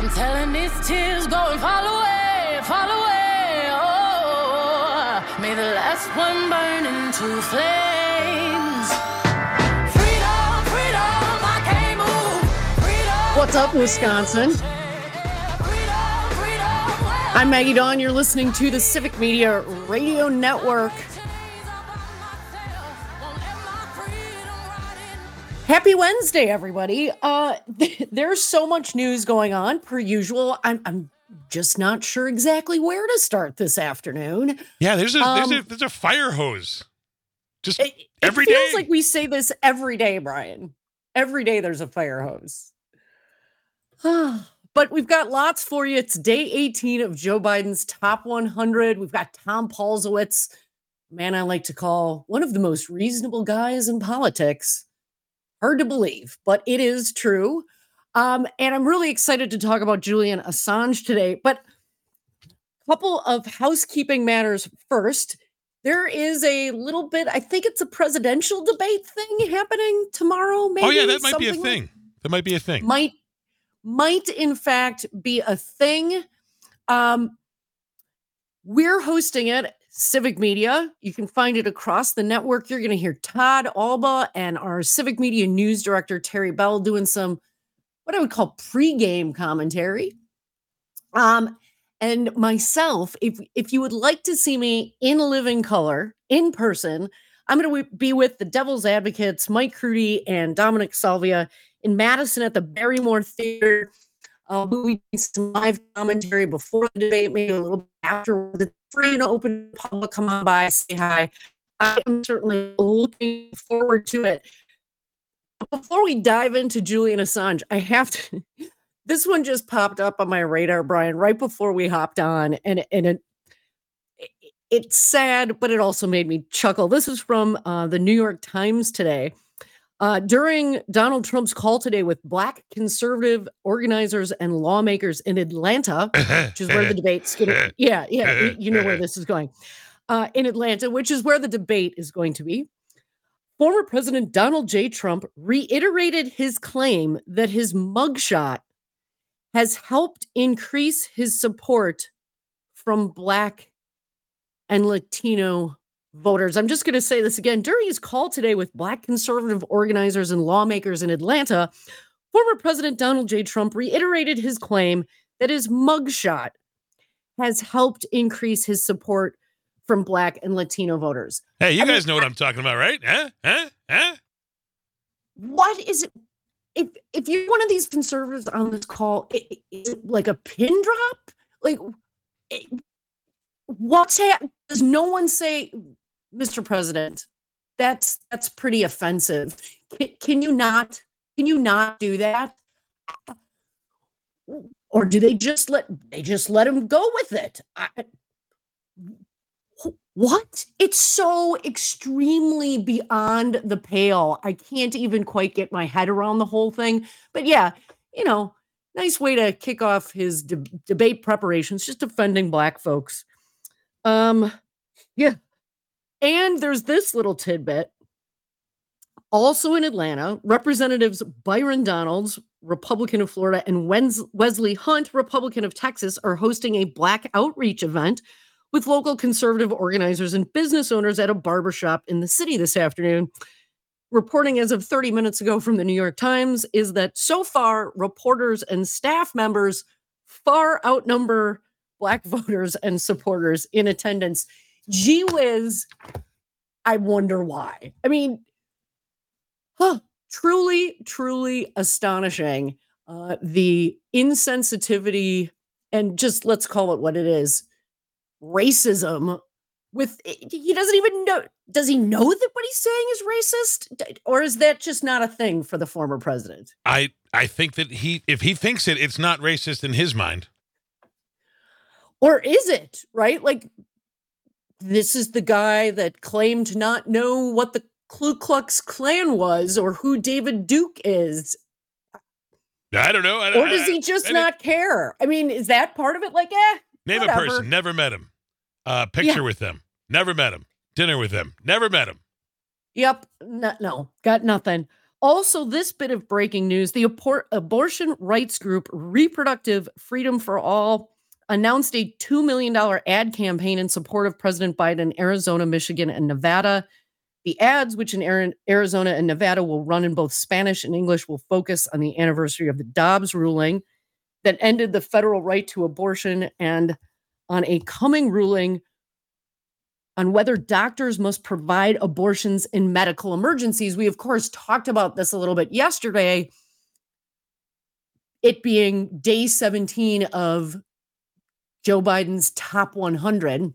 telling these tears go and fall away, fall away. Oh, may the last one burn into flames. Freedom, freedom, I can't move. Freedom. What's up, Wisconsin? I'm Maggie Dawn. You're listening to the Civic Media Radio Network. Happy Wednesday, everybody. There's so much news going on, per usual. I'm just not sure exactly where to start this afternoon. Yeah, there's a fire hose. Just every day. It feels like we say this every day, Brian. Every day there's a fire hose. But we've got lots for you. It's day 18 of Joe Biden's top 100. We've got Tom Paulsowitz, man I like to call one of the most reasonable guys in politics. Hard to believe, but it is true. And I'm really excited to talk about Julian Assange today. But a couple of housekeeping matters first. There is a little bit, I think it's a presidential debate thing happening tomorrow. Maybe. Oh, yeah, that might be a thing. That might be a thing. Might in fact be a thing. We're hosting it, Civic Media. You can find it across the network. You're going to hear Todd Alba and our Civic Media news director, Terry Bell, doing some, what I would call pregame commentary. And myself, if you would like to see me in living color, in person, I'm going to be with the Devil's Advocates, Mike Crudy and Dominic Salvia in Madison at the Barrymore Theater. We'll be doing some live commentary before the debate, maybe a little bit after. It's free and open public. Come on by, say hi. I am certainly looking forward to it. Before we dive into Julian Assange, I have to. This one just popped up on my radar, Brian, right before we hopped on, and it's sad, but it also made me chuckle. This is from the New York Times today. During Donald Trump's call today with Black conservative organizers and lawmakers in Atlanta, which is where the debate's going to, you know where this is going, in Atlanta, which is where the debate is going to be. Former President Donald J. Trump reiterated his claim that his mugshot has helped increase his support from Black and Latino voters. I'm just going to say this again. During his call today with Black conservative organizers and lawmakers in Atlanta, former President Donald J. Trump reiterated his claim that his mugshot has helped increase his support from Black and Latino voters. Hey, you guys know what I'm talking about, right? Huh? What is it? If you're one of these conservatives on this call, is it like a pin drop? Like, what's happening? Does no one say, Mr. President, that's pretty offensive? Can you not do that? Or do they just let him go with it? What? It's so extremely beyond the pale. I can't even quite get my head around the whole thing. But yeah, nice way to kick off his debate preparations, just offending Black folks. Yeah. And there's this little tidbit. Also in Atlanta, Representatives Byron Donalds, Republican of Florida, and Wesley Hunt, Republican of Texas, are hosting a Black outreach event with local conservative organizers and business owners at a barbershop in the city this afternoon. Reporting as of 30 minutes ago from the New York Times is that so far, reporters and staff members far outnumber Black voters and supporters in attendance. Gee whiz, I wonder why. I mean, truly astonishing. The insensitivity and just, let's call it what it is, racism. He doesn't even know. Does he know that what he's saying is racist? Or is that just not a thing for the former president? I think that if he thinks it's not racist in his mind. Or is it, right? Like, this is the guy that claimed to not know what the Ku Klux Klan was or who David Duke is. I don't know. Or does he just not care? I mean, is that part of it? Like, name whatever. a person, never met him. Picture with them, never met him. Dinner with them, never met him. Yep. No, got nothing. Also, this bit of breaking news, the abortion rights group Reproductive Freedom for All announced a $2 million ad campaign in support of President Biden in Arizona, Michigan, and Nevada. The ads, which in Arizona and Nevada will run in both Spanish and English, will focus on the anniversary of the Dobbs ruling that ended the federal right to abortion and on a coming ruling on whether doctors must provide abortions in medical emergencies. We, of course, talked about this a little bit yesterday, it being day 17 of Joe Biden's top 100.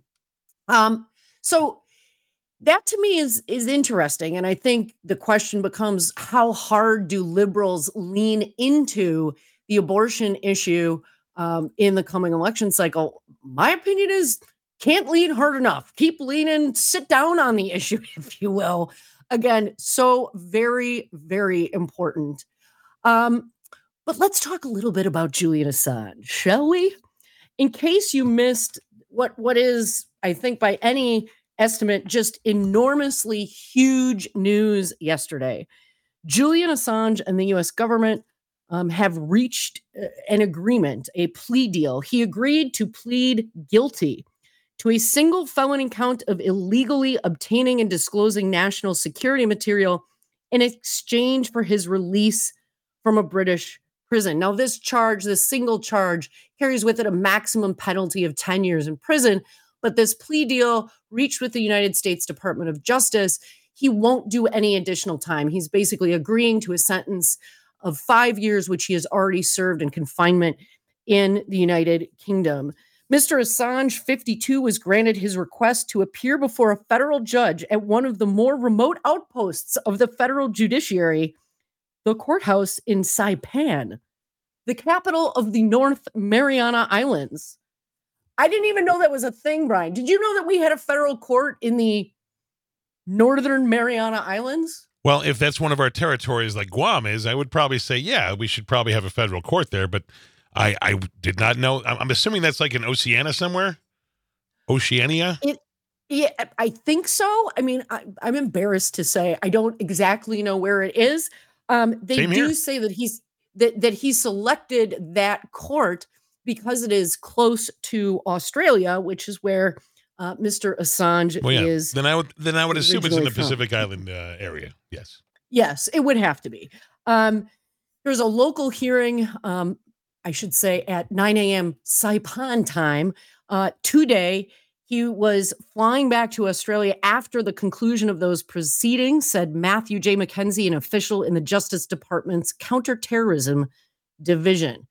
So that to me is interesting. And I think the question becomes, how hard do liberals lean into the abortion issue in the coming election cycle? My opinion is can't lean hard enough. Keep leaning, sit down on the issue, if you will. Again, so very, very important. But let's talk a little bit about Julian Assange, shall we? In case you missed what is, I think by any estimate, just enormously huge news yesterday. Julian Assange and the U.S. government have reached an agreement, a plea deal. He agreed to plead guilty to a single felony count of illegally obtaining and disclosing national security material in exchange for his release from a British prison. Now, this single charge, carries with it a maximum penalty of 10 years in prison, but this plea deal reached with the United States Department of Justice. He won't do any additional time. He's basically agreeing to a sentence of 5 years, which he has already served in confinement in the United Kingdom. Mr. Assange, 52, was granted his request to appear before a federal judge at one of the more remote outposts of the federal judiciary, the courthouse in Saipan, the capital of the North Mariana Islands. I didn't even know that was a thing, Brian. Did you know that we had a federal court in the Northern Mariana Islands? Well, if that's one of our territories like Guam is, I would probably say, yeah, we should probably have a federal court there. But I did not know. I'm assuming that's like in Oceania somewhere? Oceania? Yeah, I think so. I mean, I'm embarrassed to say I don't exactly know where it is. They Same do here. say that he selected that court because it is close to Australia, which is where Mr. Assange is. Then I would assume it's in originally the from. Pacific Island area. Yes. Yes, it would have to be. There's a local hearing, I should say, at 9 a.m. Saipan time today. He was flying back to Australia after the conclusion of those proceedings, said Matthew J. McKenzie, an official in the Justice Department's Counterterrorism Division.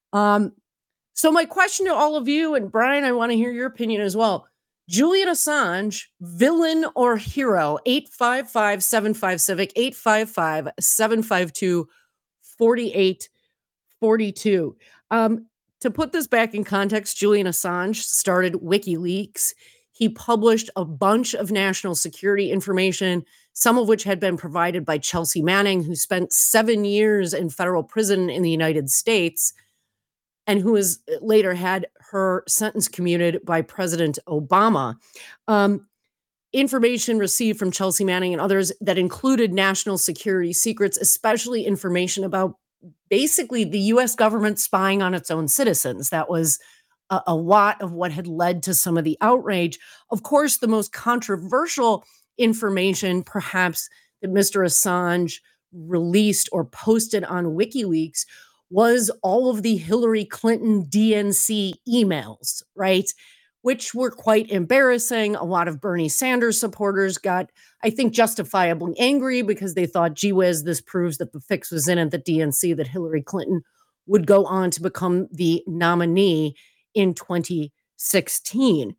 So my question to all of you, and Brian, I want to hear your opinion as well. Julian Assange, villain or hero? 855-75-CIVIC, 855-752-4842. To put this back in context, Julian Assange started WikiLeaks. He published a bunch of national security information, some of which had been provided by Chelsea Manning, who spent 7 years in federal prison in the United States, and who has later had her sentence commuted by President Obama. Information received from Chelsea Manning and others that included national security secrets, especially information about basically the U.S. government spying on its own citizens. That was a lot of what had led to some of the outrage. Of course, the most controversial information, perhaps, that Mr. Assange released or posted on WikiLeaks was all of the Hillary Clinton DNC emails, right? Which were quite embarrassing. A lot of Bernie Sanders supporters got, I think, justifiably angry because they thought, gee whiz, this proves that the fix was in at the DNC, that Hillary Clinton would go on to become the nominee in 2016.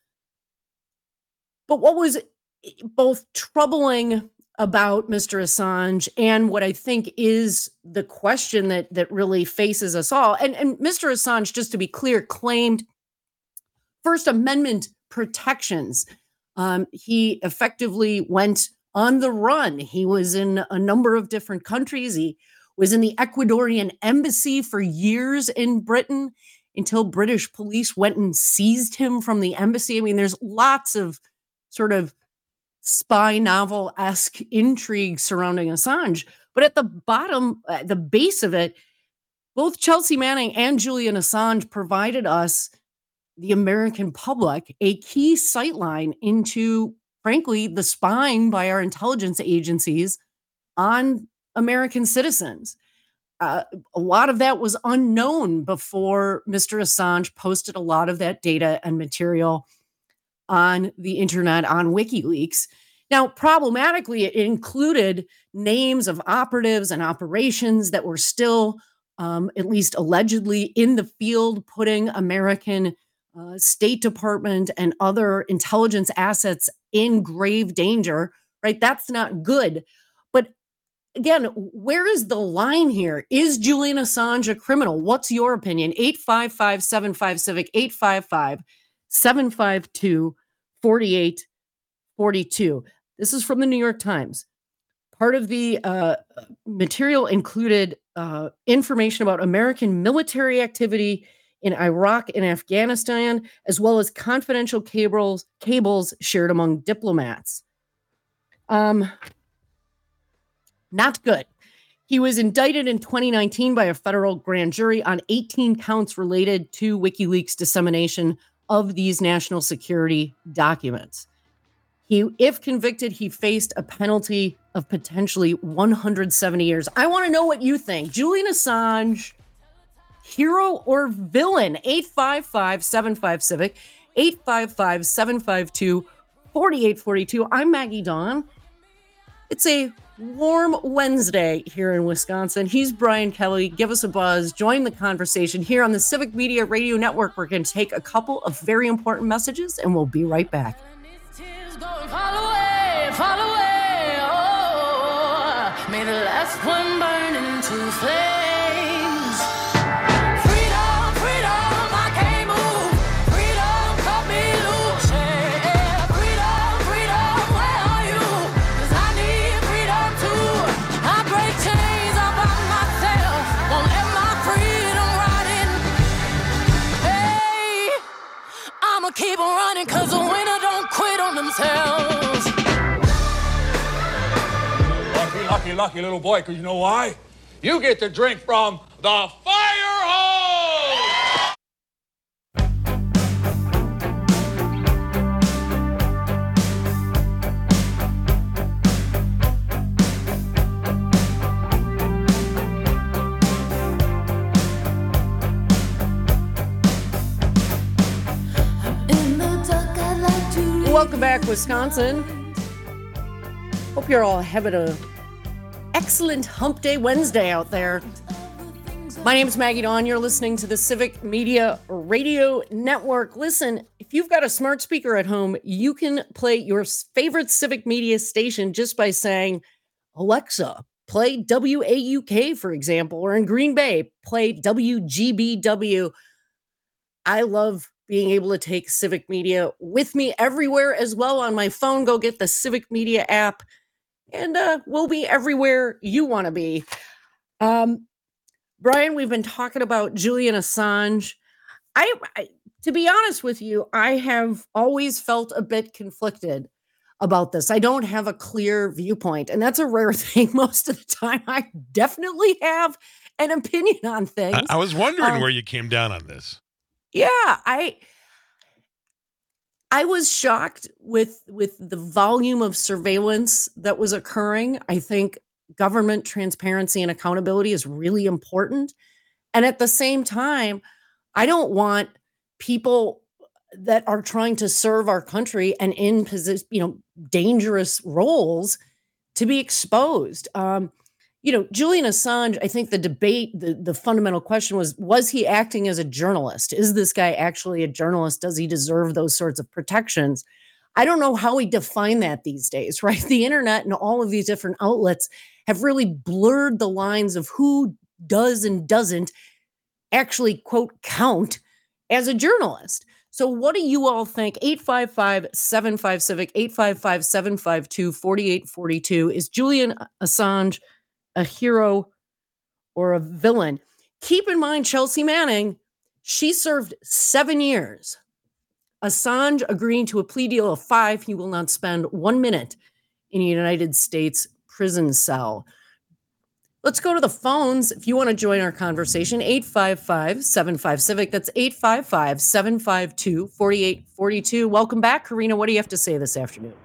But what was both troubling about Mr. Assange and what I think is the question that really faces us all, and Mr. Assange, just to be clear, claimed First Amendment protections. He effectively went on the run. He was in a number of different countries. He was in the Ecuadorian embassy for years in Britain until British police went and seized him from the embassy. I mean, there's lots of sort of spy novel-esque intrigue surrounding Assange. But at the bottom, at the base of it, both Chelsea Manning and Julian Assange provided us, the American public, a key sightline into, frankly, the spying by our intelligence agencies on American citizens. A lot of that was unknown before Mr. Assange posted a lot of that data and material on the internet, on WikiLeaks. Now, problematically, it included names of operatives and operations that were still, at least allegedly, in the field, putting American State Department and other intelligence assets in grave danger, right? That's not good. But again, where is the line here? Is Julian Assange a criminal? What's your opinion? 855-75-CIVIC, 855-752-4842. This is from the New York Times. Part of the material included information about American military activity in Iraq and Afghanistan, as well as confidential cables shared among diplomats. Not good. He was indicted in 2019 by a federal grand jury on 18 counts related to WikiLeaks dissemination of these national security documents. If convicted, he faced a penalty of potentially 170 years. I want to know what you think. Julian Assange, hero or villain? 855-75-CIVIC, 855-752-4842. I'm Maggie Dawn. It's a warm Wednesday here in Wisconsin. He's Brian Kelly. Give us a buzz. Join the conversation here on the Civic Media Radio Network. We're going to take a couple of very important messages, and we'll be right back. Fall away, oh, may the last one burn into flames. Freedom, freedom, I can't move. Freedom, cut me loose. Yeah. Freedom, freedom, where are you? 'Cause I need freedom too. I break chains all by myself. Won't let my freedom rot in. Hey, I'ma keep on running 'cause the winner don't quit on themselves. Lucky little boy, because you know why? You get to drink from the fire hose! Welcome back, Wisconsin. Hope you're all having a excellent Hump Day Wednesday out there. My name is Maggie Dawn. You're listening to the Civic Media Radio Network. Listen, if you've got a smart speaker at home, you can play your favorite Civic Media station just by saying, Alexa, play WAUK, for example, or in Green Bay, play WGBW. I love being able to take Civic Media with me everywhere as well on my phone. Go get the Civic Media app. And we'll be everywhere you want to be. Brian, we've been talking about Julian Assange. I, to be honest with you, I have always felt a bit conflicted about this. I don't have a clear viewpoint, and that's a rare thing. Most of the time, I definitely have an opinion on things. I was wondering where you came down on this. Yeah, I was shocked with the volume of surveillance that was occurring. I think government transparency and accountability is really important. And at the same time, I don't want people that are trying to serve our country and in dangerous roles to be exposed. Julian Assange, I think the debate, the fundamental question was he acting as a journalist? Is this guy actually a journalist? Does he deserve those sorts of protections? I don't know how we define that these days, right? The internet and all of these different outlets have really blurred the lines of who does and doesn't actually, quote, count as a journalist. So what do you all think? 855-75-CIVIC, 855-752-4842. Is Julian Assange a hero or a villain? Keep in mind, Chelsea Manning, she served 7 years. Assange agreeing to a plea deal of 5. He will not spend 1 minute in a United States prison cell. Let's go to the phones. If you want to join our conversation, 855-75-CIVIC. That's 855-752-4842. Welcome back, Karina. What do you have to say this afternoon?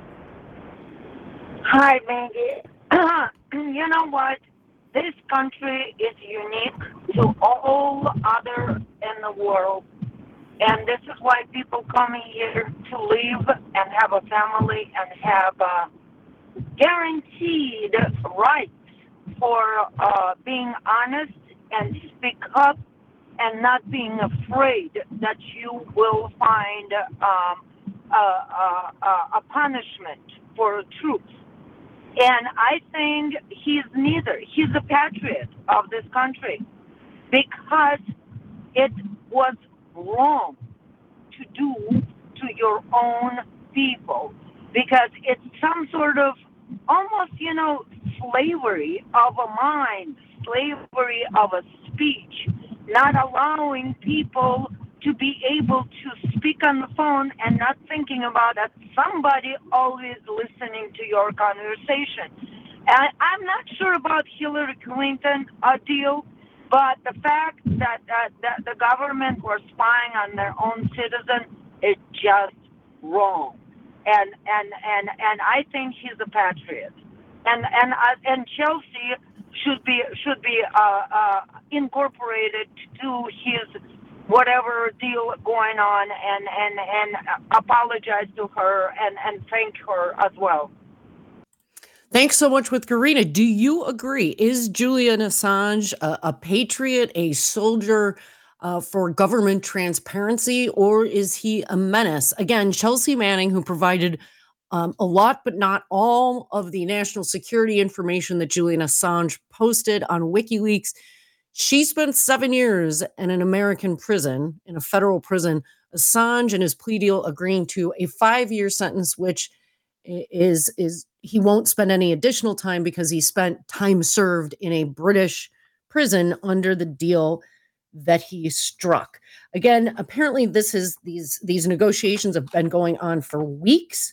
Hi, Maggie. You know what? This country is unique to all other in the world. And this is why people come here to live and have a family and have guaranteed rights for being honest and speak up and not being afraid that you will find a punishment for truth. And I think he's neither. He's a patriot of this country because it was wrong to do to your own people, because it's some sort of almost, slavery of a mind, slavery of a speech, not allowing people to be able to speak on the phone and not thinking about that somebody always listening to your conversation. And I'm not sure about Hillary Clinton deal, but the fact that the government were spying on their own citizens is just wrong. And I think he's a patriot. And Chelsea should be incorporated to his whatever deal going on and apologize to her and thank her as well. Thanks so much with Karina. Do you agree? Is Julian Assange a patriot, a soldier for government transparency, or is he a menace? Again, Chelsea Manning, who provided a lot but not all of the national security information that Julian Assange posted on WikiLeaks, she spent 7 years in an American prison, in a federal prison. Assange and his plea deal agreeing to a 5-year sentence, which is he won't spend any additional time because he spent time served in a British prison under the deal that he struck. Again, apparently these negotiations have been going on for weeks.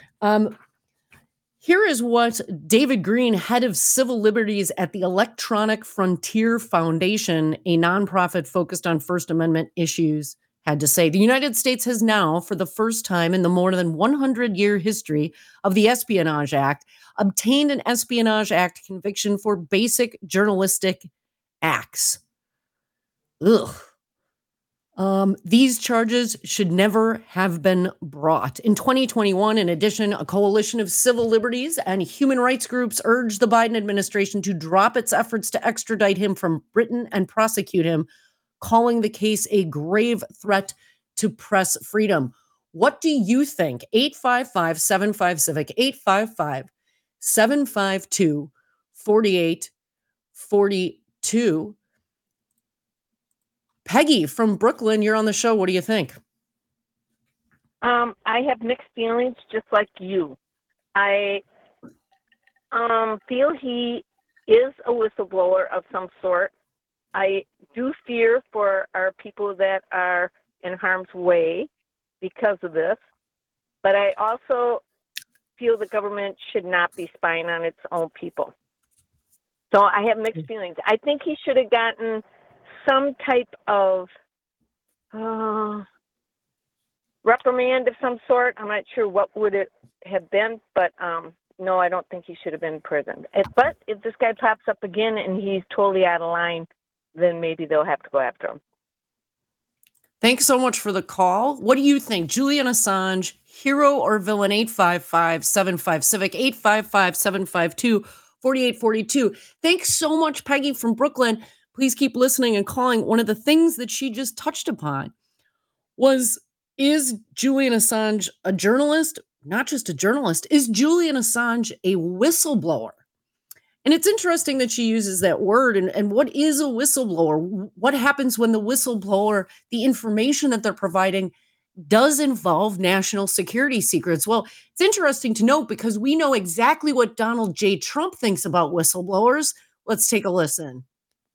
Here is what David Green, head of civil liberties at the Electronic Frontier Foundation, a nonprofit focused on First Amendment issues, had to say. The United States has now, for the first time in the more than 100-year history of the Espionage Act, obtained an Espionage Act conviction for basic journalistic acts. Ugh. These charges should never have been brought. In 2021, in addition, a coalition of civil liberties and human rights groups urged the Biden administration to drop its efforts to extradite him from Britain and prosecute him, calling the case a grave threat to press freedom. What do you think? 855-75-CIVIC, 855-752-4842. Peggy from Brooklyn, you're on the show. What do you think? I have mixed feelings, just like you. I feel he is a whistleblower of some sort. I do fear for our people that are in harm's way because of this, but I also feel the government should not be spying on its own people. So I have mixed feelings. I think he should have gotten some type of reprimand of some sort. I'm not sure what would it have been, but no, I don't think he should have been imprisoned. But if this guy pops up again and he's totally out of line, then maybe they'll have to go after him. Thanks so much for the call. What do you think? Julian Assange, hero or villain? 855-75-CIVIC, 855-752-4842. Thanks so much, Peggy from Brooklyn. Please keep listening and calling. One of the things that she just touched upon was, is Julian Assange a journalist? Not just a journalist. Is Julian Assange a whistleblower? And it's interesting that she uses that word. And what is a whistleblower? What happens when the whistleblower, the information that they're providing, does involve national security secrets? Well, it's interesting to note because we know exactly what Donald J. Trump thinks about whistleblowers. Let's take a listen.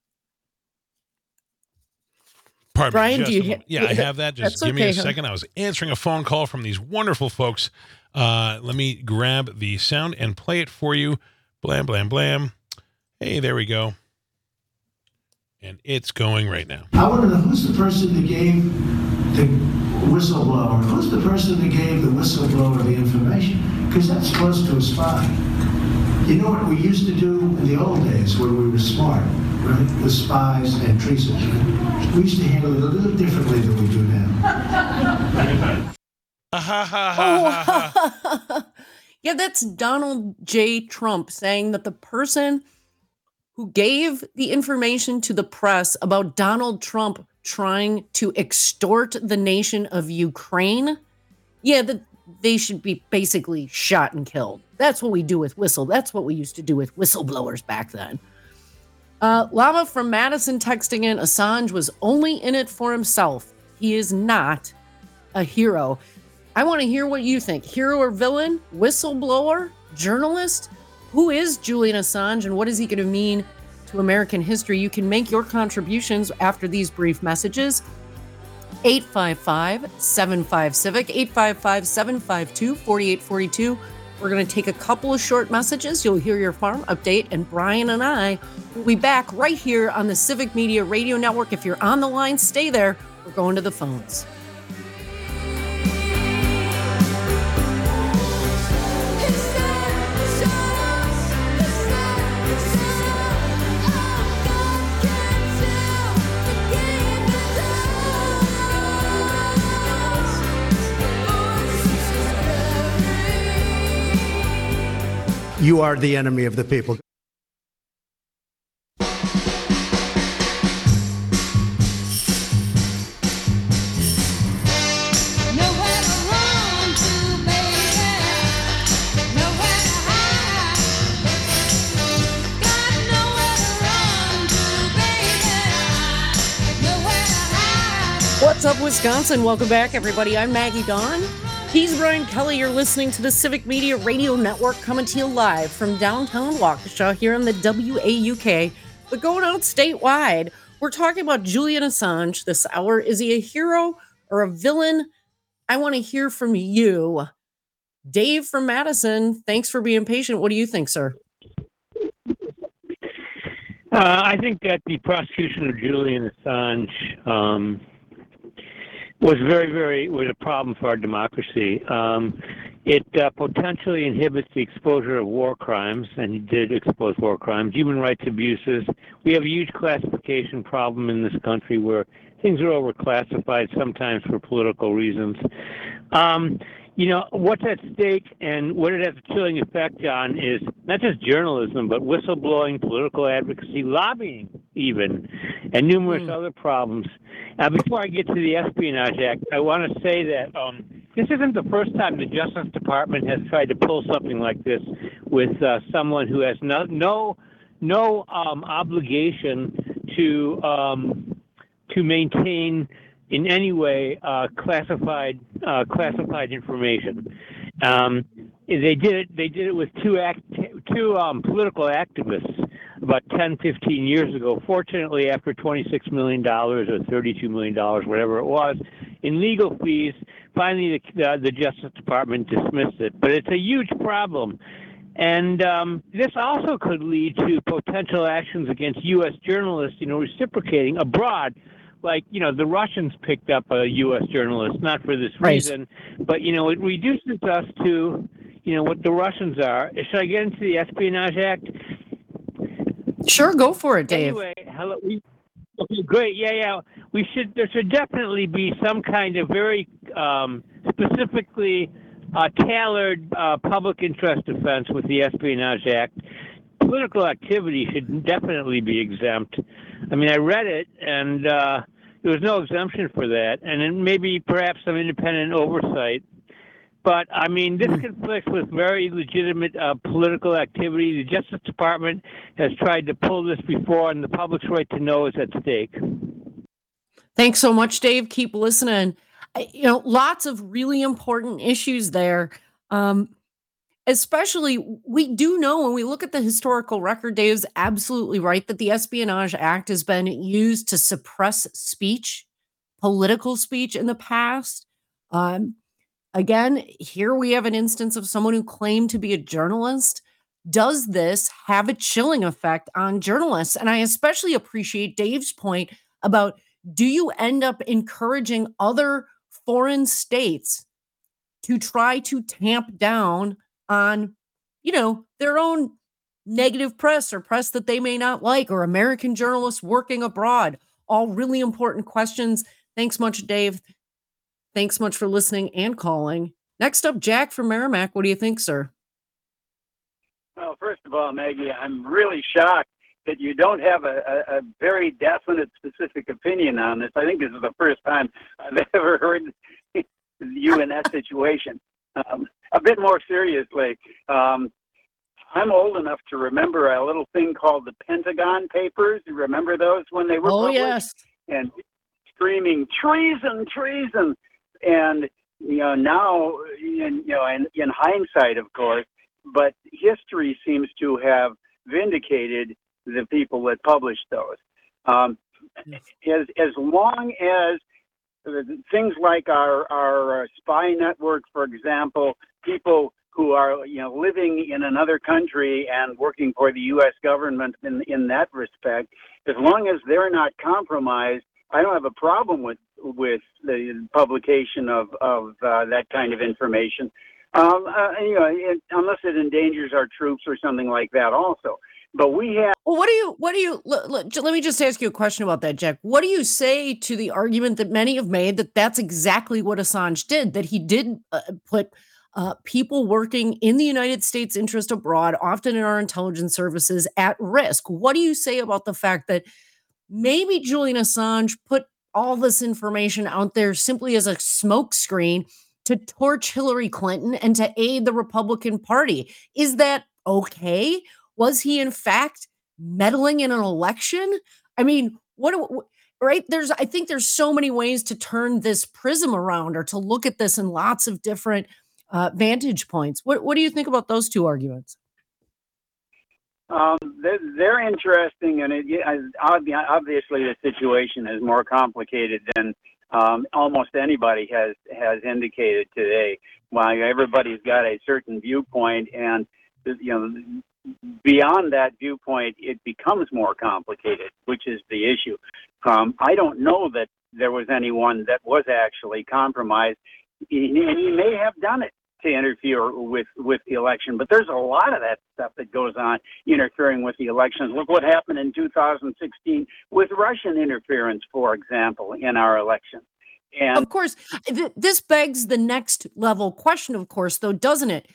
Pardon Brian, me, do you I have that. Just give me a second. I was answering a phone call from these wonderful folks. Let me grab the sound and play it for you. Blam, blam, blam. Hey, there we go. And it's going right now. I want to know who's the person that gave the whistleblower, who's the person that gave the whistleblower the information? Because that's supposed to a spy. You know what we used to do in the old days when we were smart, right? With spies and treasons. Right? We used to handle it a little differently than we do now. Yeah, that's Donald J. Trump saying that the person who gave the information to the press about Donald Trump trying to extort the nation of Ukraine, that they should be basically shot and killed. That's what we do with That's what we used to do with whistleblowers back then. Lava from Madison texting in, Assange was only in it for himself. He is not a hero. I want to hear what you think. Hero or villain? Whistleblower? Journalist? Who is Julian Assange and what is he going to mean to American history? You can make your contributions after these brief messages. 855-75-CIVIC, 855-752-4842. We're going to take a couple of short messages. You'll hear your farm update, and Brian and I will be back right here on the Civic Media Radio Network. If you're on the line, stay there. We're going to the phones. You are the enemy of the people. What's up, Wisconsin? Welcome back, everybody. I'm Maggie Dawn. He's Brian Kelly. You're listening to the Civic Media Radio Network, coming to you live from downtown Waukesha here on the WAUK. But going out statewide, we're talking about Julian Assange this hour. Is he a hero or a villain? I want to hear from you. Dave from Madison, thanks for being patient. What do you think, sir? I think that the prosecution of Julian Assange was a problem for our democracy. It potentially inhibits the exposure of war crimes, and he did expose war crimes, human rights abuses. We have a huge classification problem in this country where things are overclassified, sometimes for political reasons. What's at stake and what it has a chilling effect on is not just journalism, but whistleblowing, political advocacy, lobbying even, and numerous other problems. Before I get to the Espionage Act, I want to say that this isn't the first time the Justice Department has tried to pull something like this with someone who has no obligation to maintain in any way classified information. They did it with two political activists about 10, 15 years ago. Fortunately, after $26 million or $32 million, whatever it was, in legal fees, finally the Justice Department dismissed it. But it's a huge problem. And this also could lead to potential actions against U.S. journalists, reciprocating abroad. Like, the Russians picked up a U.S. journalist, not for this reason, but, it reduces us to, what the Russians are. Should I get into the Espionage Act? Sure, go for it, Dave. Anyway, okay, great. Yeah. There should definitely be some kind of very specifically tailored public interest defense with the Espionage Act. Political activity should definitely be exempt. I mean, I read it, and there was no exemption for that, and then maybe perhaps some independent oversight. But, I mean, this conflicts with very legitimate political activity. The Justice Department has tried to pull this before, and the public's right to know is at stake. Thanks so much, Dave. Keep listening. Lots of really important issues there. Especially, we do know when we look at the historical record, Dave's absolutely right that the Espionage Act has been used to suppress speech, political speech in the past. Again, here we have an instance of someone who claimed to be a journalist does this have a chilling effect on journalists? And I especially appreciate Dave's point about, do you end up encouraging other foreign states to try to tamp down on, their own negative press or press that they may not like, or American journalists working abroad? All really important questions. Thanks much, Dave. Thanks much for listening and calling. Next up, Jack from Merrimack. What do you think, sir? Well, first of all, Maggie, I'm really shocked that you don't have a very definite, specific opinion on this. I think this is the first time I've ever heard you in that situation. A bit more seriously, I'm old enough to remember a little thing called the Pentagon Papers. You remember those when they were published? Yes. And screaming, treason, treason. And, now, in hindsight, of course, but history seems to have vindicated the people that published those. As long as things like our spy network, for example, people who are living in another country and working for the U.S. government in that respect, as long as they're not compromised, I don't have a problem with the publication of that kind of information. Unless it endangers our troops or something like that also. But we have... Well, let me just ask you a question about that, Jack. What do you say to the argument that many have made that that's exactly what Assange did, that he did put people working in the United States interest abroad, often in our intelligence services, at risk? What do you say about the fact that maybe Julian Assange put all this information out there simply as a smokescreen to torch Hillary Clinton and to aid the Republican Party? Is that okay? Was he in fact meddling in an election? I mean, right? I think there's so many ways to turn this prism around or to look at this in lots of different vantage points. What do you think about those two arguments? They're interesting, and obviously the situation is more complicated than almost anybody has indicated today. While everybody's got a certain viewpoint, and beyond that viewpoint, it becomes more complicated, which is the issue. I don't know that there was anyone that was actually compromised, and he may have done it to interfere with the election. But there's a lot of that stuff that goes on interfering with the elections. Look what happened in 2016 with Russian interference, for example, in our election. And of course, this begs the next level question, of course, though, doesn't it?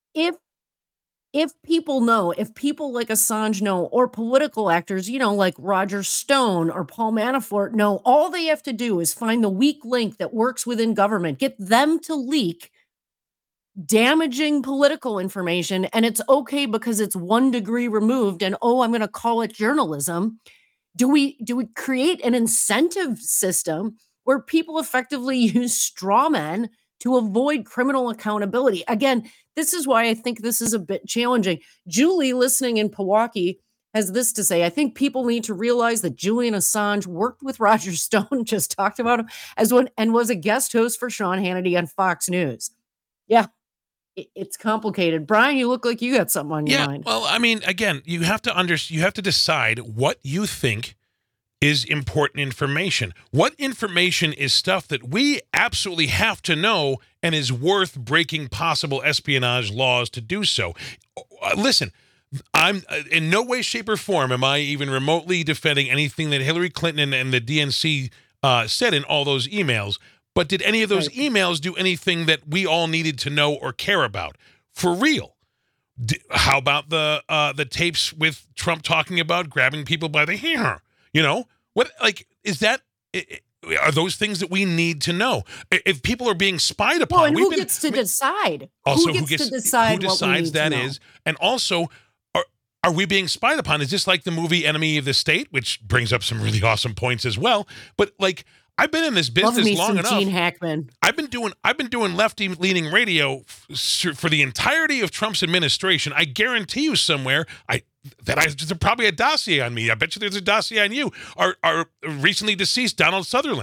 If people know, if people like Assange know, or political actors, like Roger Stone or Paul Manafort know, all they have to do is find the weak link that works within government, get them to leak damaging political information, and it's okay because it's 1 degree removed, and I'm going to call it journalism. Do we create an incentive system where people effectively use straw men to avoid criminal accountability? Again, this is why I think this is a bit challenging. Julie, listening in Pewaukee, has this to say: I think people need to realize that Julian Assange worked with Roger Stone, just talked about him and was a guest host for Sean Hannity on Fox News. Yeah, it's complicated. Brian, you look like you got something on your mind. Well, I mean, again, you have to decide what you think is important information. What information is stuff that we absolutely have to know and is worth breaking possible espionage laws to do so? Listen, I'm in no way, shape, or form am I even remotely defending anything that Hillary Clinton and the DNC said in all those emails. But did any of those emails do anything that we all needed to know or care about? For real? How about the tapes with Trump talking about grabbing people by the hair? What, is that? Are those things that we need to know? If people are being spied upon, well, and who gets to decide? Also, who gets to decide? Who decides that is? And also, are we being spied upon? Is this like the movie Enemy of the State, which brings up some really awesome points as well? But I've been in this business long enough. Gene Hackman. I've been doing lefty-leaning radio for the entirety of Trump's administration. I guarantee you somewhere there's probably a dossier on me. I bet you there's a dossier on you. Our recently deceased Donald Sutherland.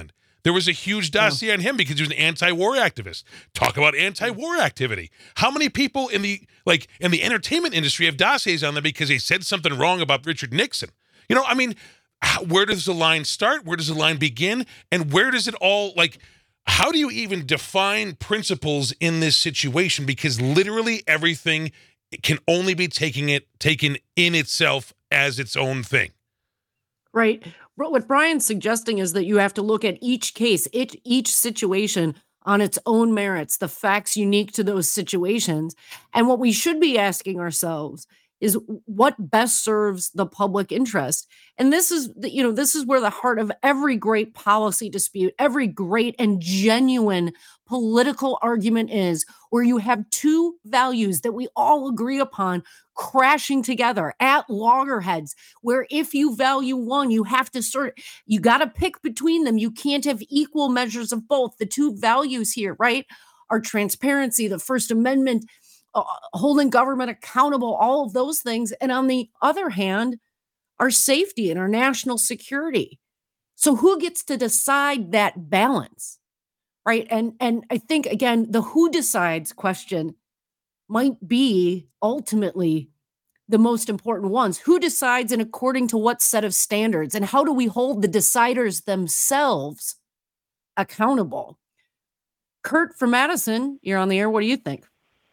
There was a huge dossier on him because he was an anti-war activist. Talk about anti-war activity. How many people in the entertainment industry have dossiers on them because they said something wrong about Richard Nixon? You know, I mean, where does the line start? Where does the line begin? And where does it all, like, how do you even define principles in this situation? Because literally everything can only be taken in itself as its own thing. Right. What Brian's suggesting is that you have to look at each case, each situation on its own merits, the facts unique to those situations. And what we should be asking ourselves is what best serves the public interest. And this is where the heart of every great policy dispute, every great and genuine political argument is, where you have two values that we all agree upon crashing together at loggerheads, where if you value one, you got to pick between them. You can't have equal measures of both. The two values here, right, are transparency, the First Amendment, holding government accountable, all of those things. And on the other hand, our safety and our national security. So who gets to decide that balance, right? And I think, again, the who decides question might be ultimately the most important ones. Who decides and according to what set of standards? And how do we hold the deciders themselves accountable? Kurt from Madison, you're on the air. What do you think?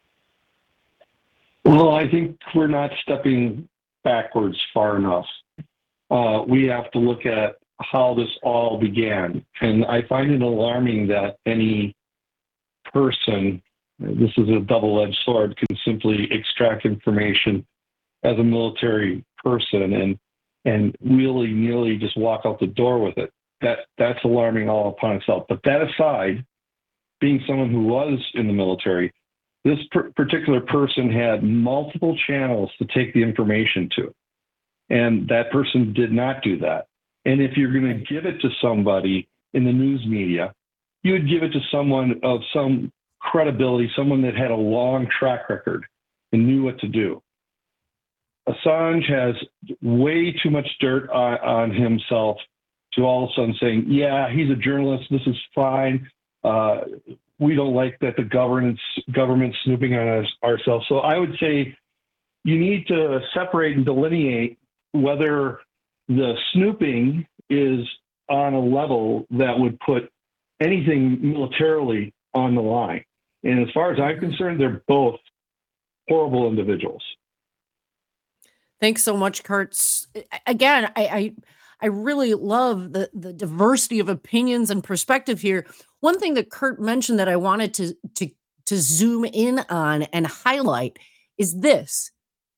Well, I think we're not stepping backwards far enough. We have to look at how this all began. And I find it alarming that any person, this is a double-edged sword, can simply extract information as a military person and willy-nilly just walk out the door with it. That's alarming all upon itself. But that aside, being someone who was in the military, this particular person had multiple channels to take the information to, and that person did not do that. And if you're going to give it to somebody in the news media, you would give it to someone of some credibility, someone that had a long track record and knew what to do. Assange has way too much dirt on himself to all of a sudden saying, yeah, he's a journalist, this is fine. We don't like that the government's snooping on ourselves. So I would say you need to separate and delineate whether the snooping is on a level that would put anything militarily on the line. And as far as I'm concerned, they're both horrible individuals. Thanks so much, Kurt. Again, I really love the diversity of opinions and perspective here. One thing that Kurt mentioned that I wanted to zoom in on and highlight is this.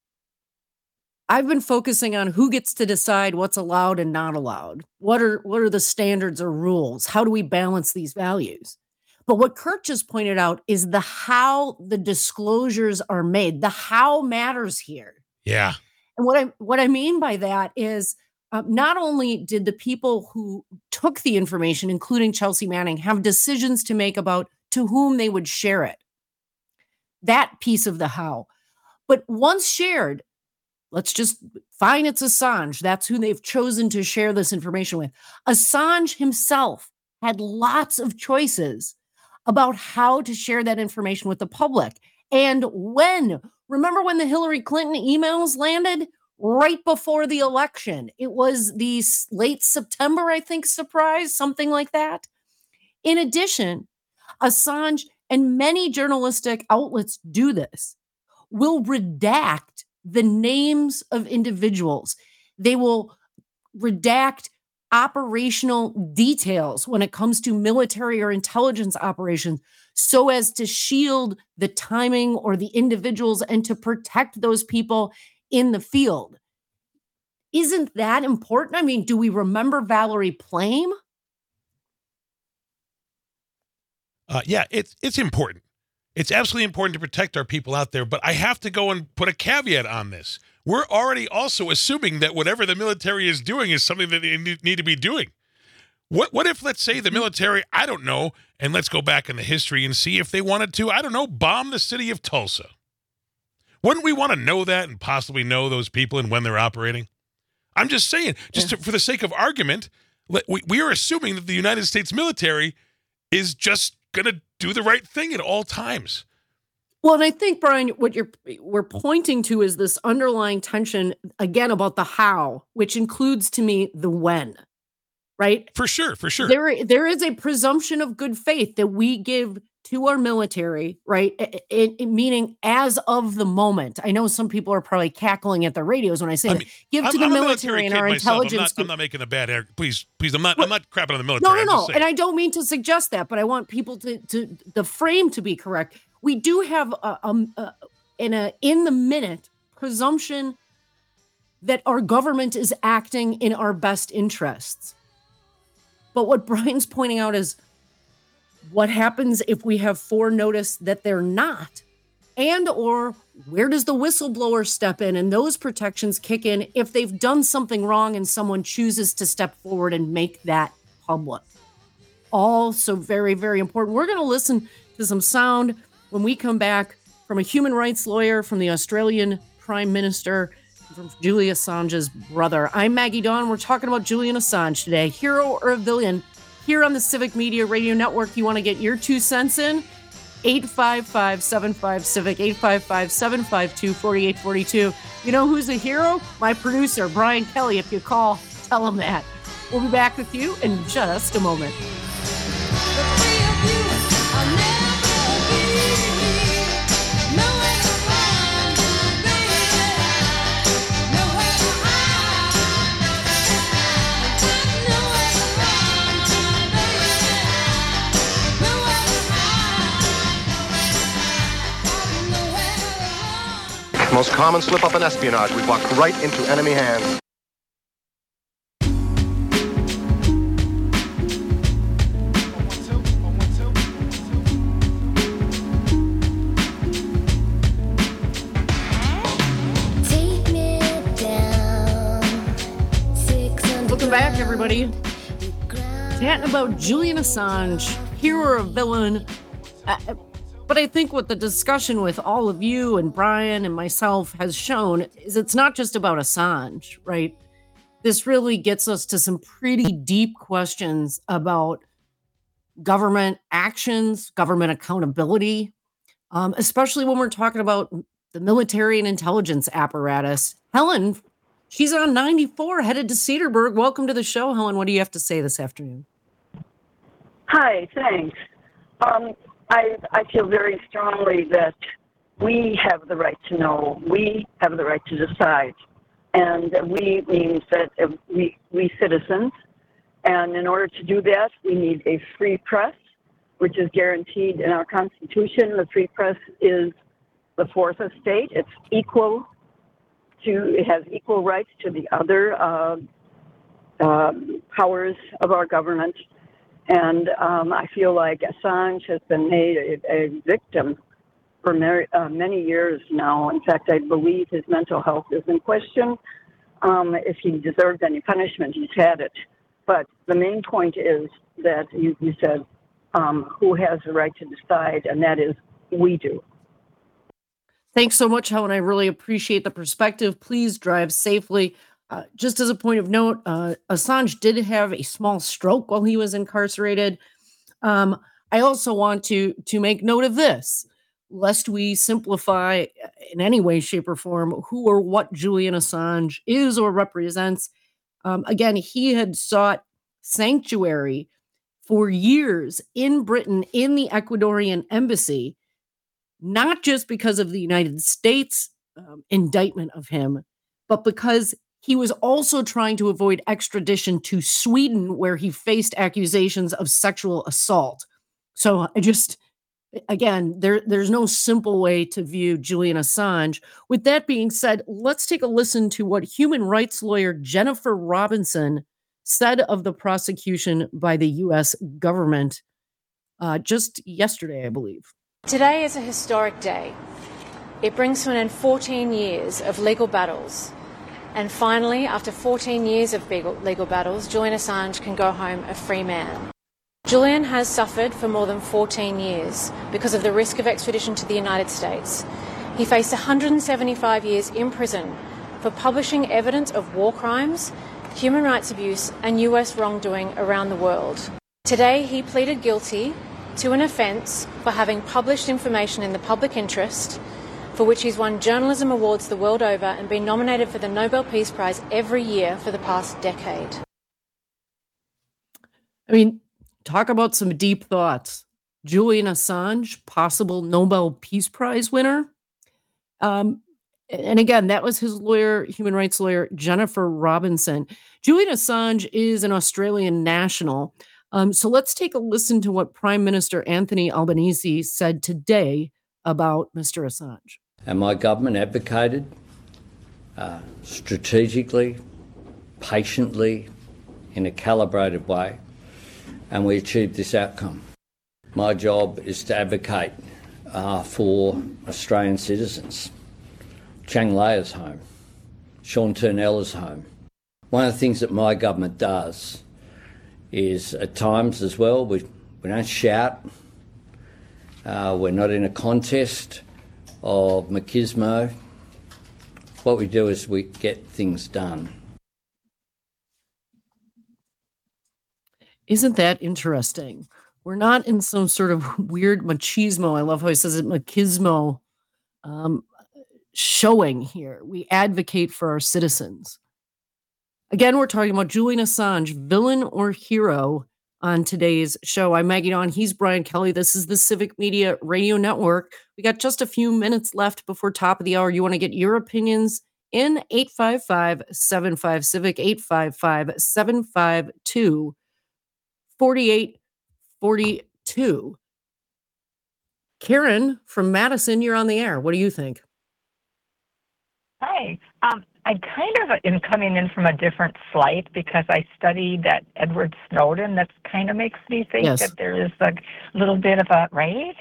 I've been focusing on who gets to decide what's allowed and not allowed. What are the standards or rules? How do we balance these values? But what Kurt just pointed out is the how the disclosures are made. The how matters here. Yeah. And what I mean by that is not only did the people who took the information, including Chelsea Manning, have decisions to make about to whom they would share it. That piece of the how. But once shared, let's just fine, it's Assange. That's who they've chosen to share this information with. Assange himself had lots of choices about how to share that information with the public. And when. Remember when the Hillary Clinton emails landed? Right before the election. It was the late September, I think, surprise, something like that. In addition, Assange and many journalistic outlets do this, will redact the names of individuals. They will redact operational details when it comes to military or intelligence operations so as to shield the timing or the individuals and to protect those people in the field. Isn't that important? I mean, do we remember Valerie Plame? Yeah, it's important. It's absolutely important to protect our people out there, but I have to go and put a caveat on this. We're already also assuming that whatever the military is doing is something that they need to be doing. What if, let's say, the military, I don't know, and let's go back in the history and see if they wanted to, I don't know, bomb the city of Tulsa. Wouldn't we want to know that and possibly know those people and when they're operating? I'm just saying, for the sake of argument, We are assuming that the United States military is just going to do the right thing at all times. Well, and I think, Brian, what we're pointing to is this underlying tension, again, about the how, which includes, to me, the when, right? For sure. There is a presumption of good faith that we give to our military, right? Meaning as of the moment. I know some people are probably cackling at the radios when I say that. Give to the military and our intelligence. I'm not making a bad air. Please, I'm not crapping on the military. No. And I don't mean to suggest that, but I want people to the frame to be correct. We do have in the minute presumption that our government is acting in our best interests. But what Brian's pointing out is what happens if we have forenotice that they're not, and or where does the whistleblower step in and those protections kick in if they've done something wrong and someone chooses to step forward and make that public. Also very, very important. We're going to listen to some sound when we come back from a human rights lawyer, from the Australian Prime Minister, from Julian Assange's brother. I'm Maggie Dawn. We're talking about Julian Assange today. Hero or villain? Here on the Civic Media Radio Network, you want to get your 2 cents in? 855-75-CIVIC, 855-752-4842. You know who's a hero? My producer, Brian Kelly. If you call, tell him that. We'll be back with you in just a moment. Most common slip-up in espionage. We've walked right into enemy hands. Welcome back, everybody. Chatting about Julian Assange, hero or villain. But I think what the discussion with all of you and Brian and myself has shown is it's not just about Assange, right? This really gets us to some pretty deep questions about government actions, government accountability, especially when we're talking about the military and intelligence apparatus. Helen, she's on 94, headed to Cedarburg. Welcome to the show, Helen. What do you have to say this afternoon? Hi, thanks. I feel very strongly that we have the right to know. We have the right to decide. And we means that we citizens. And in order to do that, we need a free press, which is guaranteed in our Constitution. The free press is the fourth estate. It has equal rights to the other powers of our government. And I feel like Assange has been made a victim for many years now. In fact, I believe his mental health is in question. If he deserves any punishment, he's had it. But the main point is that you said who has the right to decide, and that is we do. Thanks so much, Helen. I really appreciate the perspective. Please drive safely. Just as a point of note, Assange did have a small stroke while he was incarcerated. I also want to make note of this, lest we simplify in any way, shape, or form who or what Julian Assange is or represents. Again, he had sought sanctuary for years in Britain, in the Ecuadorian embassy, not just because of the United States indictment of him, but because he was also trying to avoid extradition to Sweden, where he faced accusations of sexual assault. So there's no simple way to view Julian Assange. With that being said, let's take a listen to what human rights lawyer Jennifer Robinson said of the prosecution by the U.S. government just yesterday, I believe. Today is a historic day. It brings to an end 14 years of legal battles. And finally, after 14 years of legal battles, Julian Assange can go home a free man. Julian has suffered for more than 14 years because of the risk of extradition to the United States. He faced 175 years in prison for publishing evidence of war crimes human rights abuse, and US wrongdoing around the world. Today, he pleaded guilty to an offence for having published information in the public interest, for which he's won journalism awards the world over and been nominated for the Nobel Peace Prize every year for the past decade. I mean, talk about some deep thoughts. Julian Assange, possible Nobel Peace Prize winner. And again, that was his lawyer, human rights lawyer, Jennifer Robinson. Julian Assange is an Australian national. So let's take a listen to what Prime Minister Anthony Albanese said today about Mr. Assange. And my government advocated strategically, patiently, in a calibrated way, and we achieved this outcome. My job is to advocate for Australian citizens. Chang Leia's home. Sean Turnella's home. One of the things that my government does is at times as well, we don't shout. We're not in a contest of machismo. What we do is we get things done. Isn't that interesting? We're not in some sort of weird machismo. I love how he says it, machismo showing here. We advocate for our citizens. Again, we're talking about Julian Assange, villain or hero, on today's show. I'm Maggie Dawn. He's Brian Kelly. This is the Civic Media Radio Network. We got just a few minutes left before top of the hour. You want to get your opinions in 855-75-CIVIC, 855-752-4842. Karen from Madison, you're on the air. What do you think? Hi. I kind of am coming in from a different slight because I studied that Edward Snowden. That kind of makes me think that there is a little bit of a, right?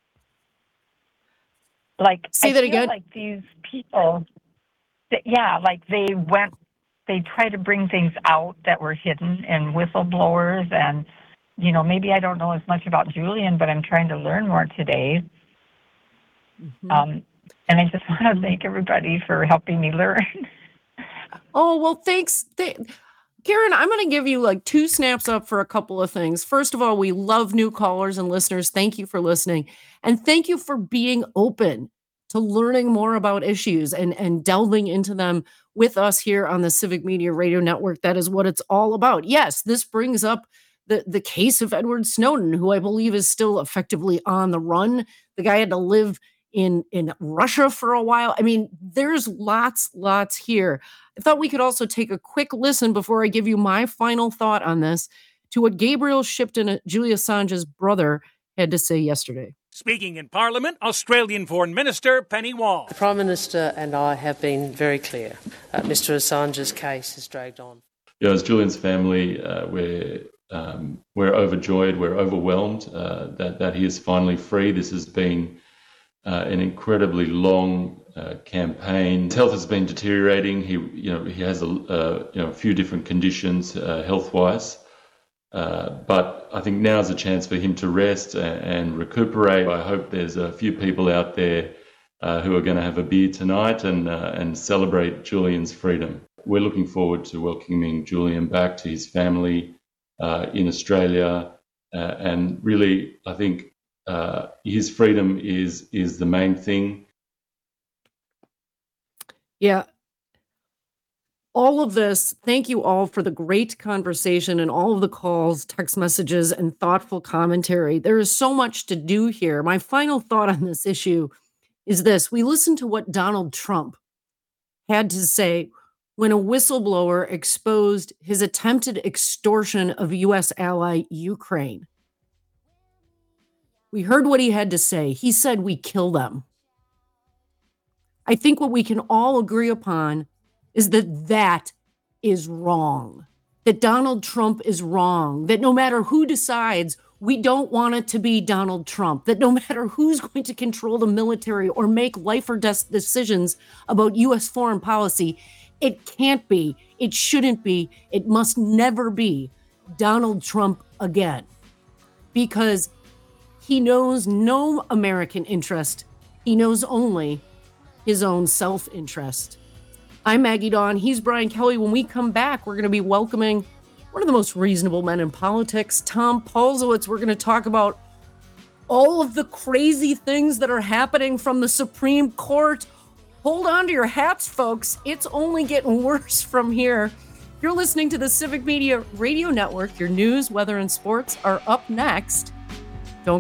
Like, say that again. Like these people, like they try to bring things out that were hidden, and whistleblowers, and, maybe I don't know as much about Julian, but I'm trying to learn more today. Mm-hmm. And I just want to thank everybody for helping me learn. Oh, well, thanks. Karen, I'm going to give you like 2 snaps up for a couple of things. First of all, we love new callers and listeners. Thank you for listening. And thank you for being open to learning more about issues and delving into them with us here on the Civic Media Radio Network. That is what it's all about. Yes, this brings up the case of Edward Snowden, who I believe is still effectively on the run. The guy had to live in Russia for a while. I mean, there's lots here. I thought we could also take a quick listen before I give you my final thought on this to what Gabriel Shipton, Julian Assange's brother, had to say yesterday. Speaking in Parliament, Australian Foreign Minister Penny Wong. The Prime Minister and I have been very clear. Mr. Assange's case has dragged on. As Julian's family, we're overjoyed, we're overwhelmed that he is finally free. This has been an incredibly long campaign. His health has been deteriorating. He has a few different conditions health-wise, but I think now is a chance for him to rest and recuperate. I hope there's a few people out there who are going to have a beer tonight and celebrate Julian's freedom. We're looking forward to welcoming Julian back to his family in Australia, and really, I think his freedom is the main thing. Yeah. All of this, thank you all for the great conversation and all of the calls, text messages, and thoughtful commentary. There is so much to do here. My final thought on this issue is this. We listened to what Donald Trump had to say when a whistleblower exposed his attempted extortion of U.S. ally Ukraine. We heard what he had to say. He said we kill them. I think what we can all agree upon is that is wrong. That Donald Trump is wrong. That no matter who decides, we don't want it to be Donald Trump. That no matter who's going to control the military or make life or death decisions about U.S. foreign policy, it can't be, it shouldn't be, it must never be Donald Trump again. Because he knows no American interest. He knows only his own self-interest. I'm Maggie Dawn. He's Brian Kelly. When we come back, we're going to be welcoming one of the most reasonable men in politics, Tom Paulsowitz. We're going to talk about all of the crazy things that are happening from the Supreme Court. Hold on to your hats, folks. It's only getting worse from here. You're listening to the Civic Media Radio Network. Your news, weather, and sports are up next.